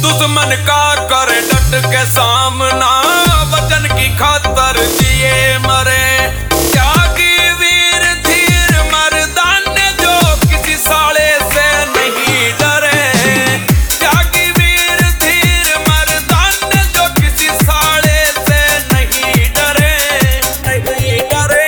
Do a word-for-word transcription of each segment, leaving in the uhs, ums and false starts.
दुश्मन का कर डट के सामना, वचन की खातर जिए मरे। त्यागी वीर धीर मर्दान जो किसी साले से नहीं डरे। त्यागी वीर धीर मर्दान जो किसी साले से नहीं डरे, नहीं डरे।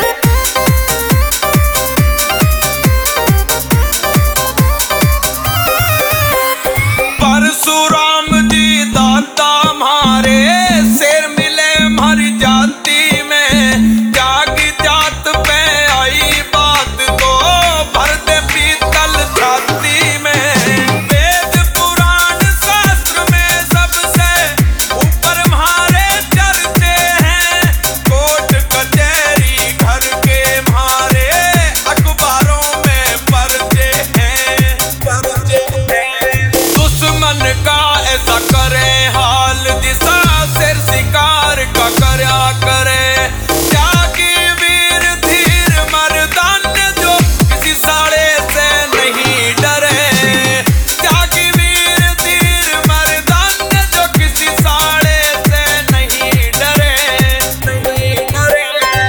परशुराम जी दाता मारे, शेर मिले हमारी जाति में। त्यागी जात पे आई बात तो भर दे पीतल छाती में। वेद पुराण शास्त्र में सबसे ऊपर हमारे चर्चे हैं। कोर्ट कचहरी घर के हमारे अखबारों में पर्चे हैं, पर्चे हैं। दुश्मन का ऐसा करे हाल जिसा शेर शिकार का करया करे। त्यागी वीर धीर मर्दान जो किसी साले से नहीं डरे। त्यागी वीर धीर मर्दान जो किसी साले से नहीं डरे, नहीं डरे।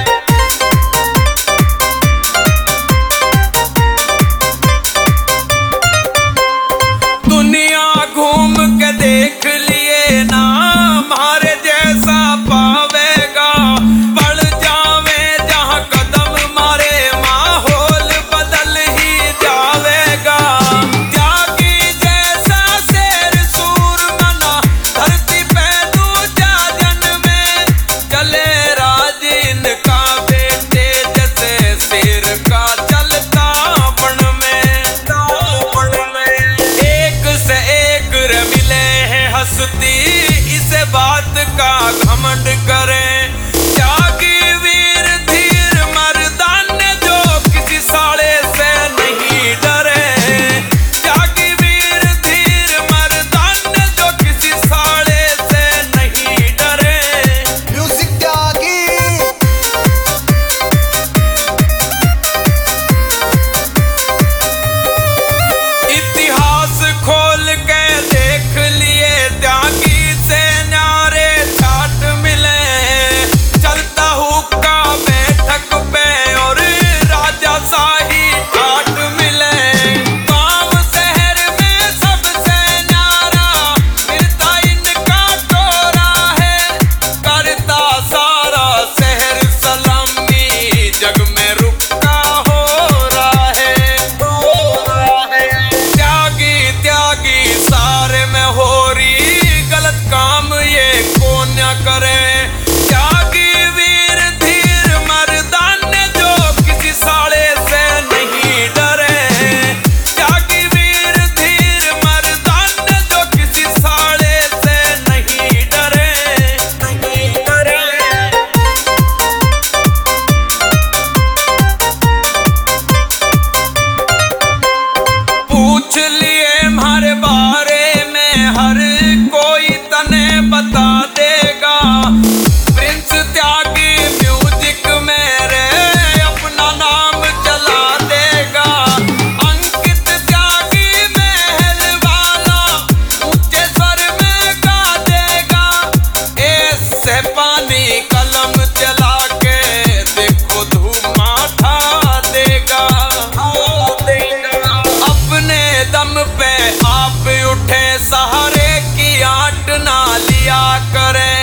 दुनिया घूम के देख लिए ना, हमारे जैसा पावेगा। बढ़ जावे जहाँ कदम मारे, माहौल बदल ही जावेगा। त्यागी जैसा शेर सूर मना, धरती पे दूजा जन्मे। चले राज इनका बेटे जैसे शेर का चलता बन में, बन में। एक से एक रे मिले हैं हस्ती, इसे बात का घमंड करें। त्यागी वीर धीर मर्दान जो किसी साले से नहीं डरे। त्यागी वीर धीर मर्दान जो किसी साले से नहीं डरे। म्यूजिक त्यागी। इतिहास खोल के देख लिए, त्यागी से न्यारे छाट मिले। चलता हुक्का बैठक पे और राजा शाही ठाट मिले। गांव शहर में सबसे न्यारा मिलता इनका टोरा है। करता सारा शहर सलामी, जग में रुका हो रहा है, हो रहा है। त्यागी त्यागी सारे में हो रही गलत काम, ये कौन न करे। त्यागी वीर धीर मर्दान जो किसी साले से नहीं डरे। त्यागी वीर धीर मर्दान जो किसी साले से नहीं डरे, नहीं डरे। पूछ लिए हमारे बारे में हर कोई तने बता देगा। प्रिंस त्यागी म्यूजिक मेरे अपना नाम चला देगा। अंकित त्यागी महल वाला ऊंचे स्वर में गा देगा। ऐसे पानी कलम चला के देखो धुआं उठा देगा, देगा। अपने दम पे आप उठे, सहारे की आट ना लिया करें।